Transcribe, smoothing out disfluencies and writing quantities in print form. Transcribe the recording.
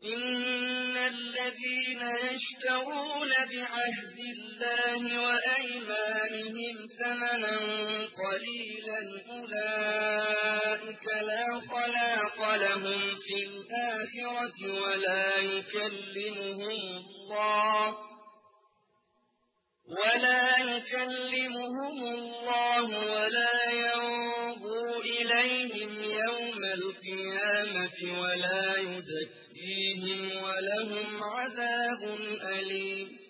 إن الذين يشترون بعهد الله وأيمانهم ثمنا قليلا أولئك لا خلاق لهم في الآخرة ولا يكلمهم الله ولا ينظر إليهم يوم القيامة ولا يزكيهم ولهم عذاب أليم